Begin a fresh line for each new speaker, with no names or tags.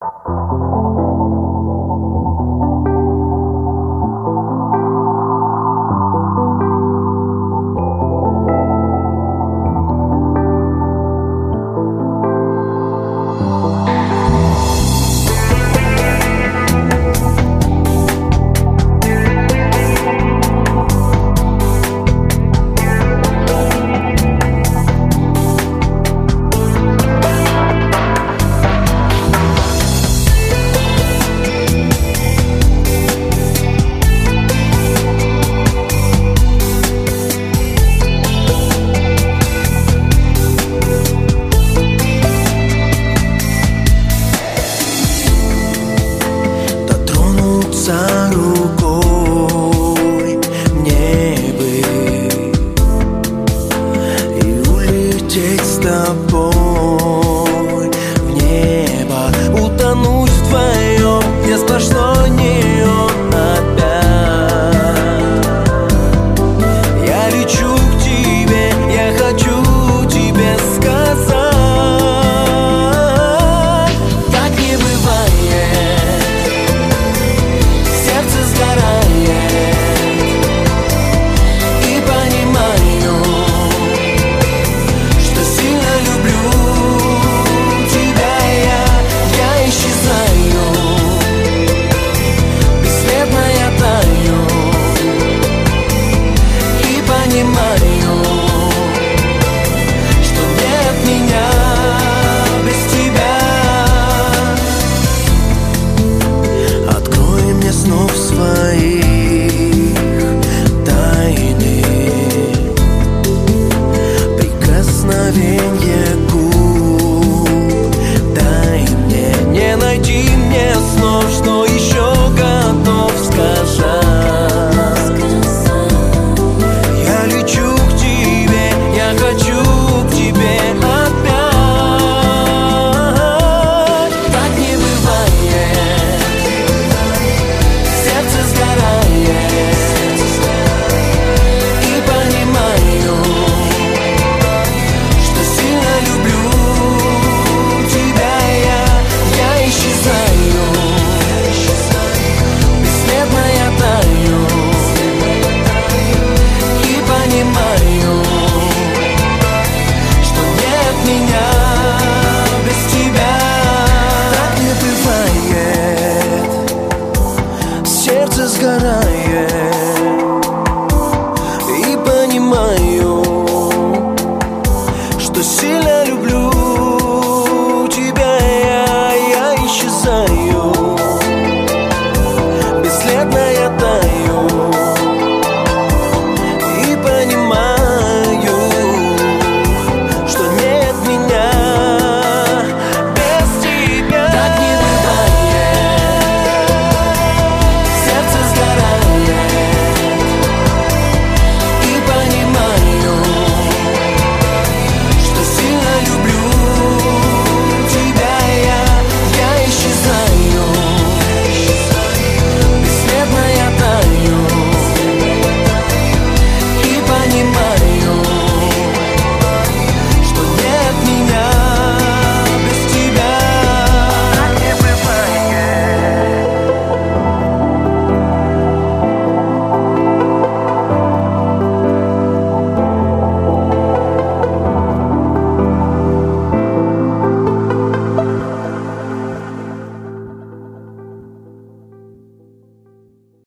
Рукой мне бы и улететь с тобой в небо, утонуть вдвоем, где сплошной неон опять. Я лечу к тебе, я хочу тебе сказать, так не бывает. Сердце сгорает, и понимаю, что сильно люблю тебя я исчезаю, бесследно я таю, и понимаю, что нет меня без тебя. Открой мне снов своих тайны, прикосновенье губ дай мне, не найти мне снов, что